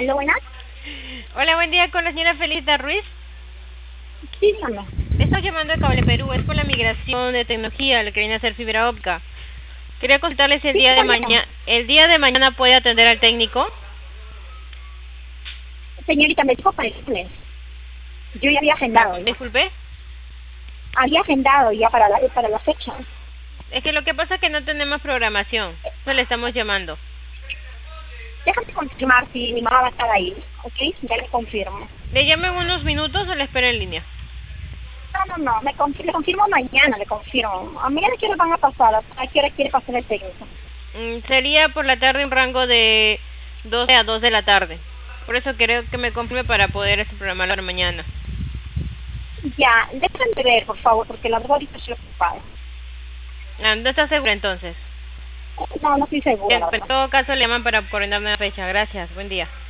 Aló, buenas. Hola, buen día con la señora Felita Ruiz. Sí, dígame. Le estoy llamando de Cable Perú, es por la migración de tecnología, le querían hacer fibra óptica. Quería consultarle si Sí, el día de mañana puede atender al técnico. señorita, me dijo para el lunes. Yo ya había agendado. ¿Ya? Disculpe. Había agendado ya para la fecha. Es que lo que pasa es que no tenemos programación, eso le estamos llamando. Déjame confirmar si mi mamá va a estar ahí, ¿ok? Ya le confirmo. ¿Le llamo en unos minutos o le espero en línea? No, le confirmo mañana, le confirmo. ¿A mañana qué hora van a pasar? ¿A qué hora quiere pasar el técnico? Sería por la tarde un rango de 12 a 2 de la tarde. Por eso creo que me confirme para poder programarlo para mañana. Ya, déjenme ver, por favor, porque la verdad ahorita estoy ocupada. ¿No está segura entonces? No estoy segura, la En verdad. todo caso le llaman para coordinar una fecha. Gracias, buen día.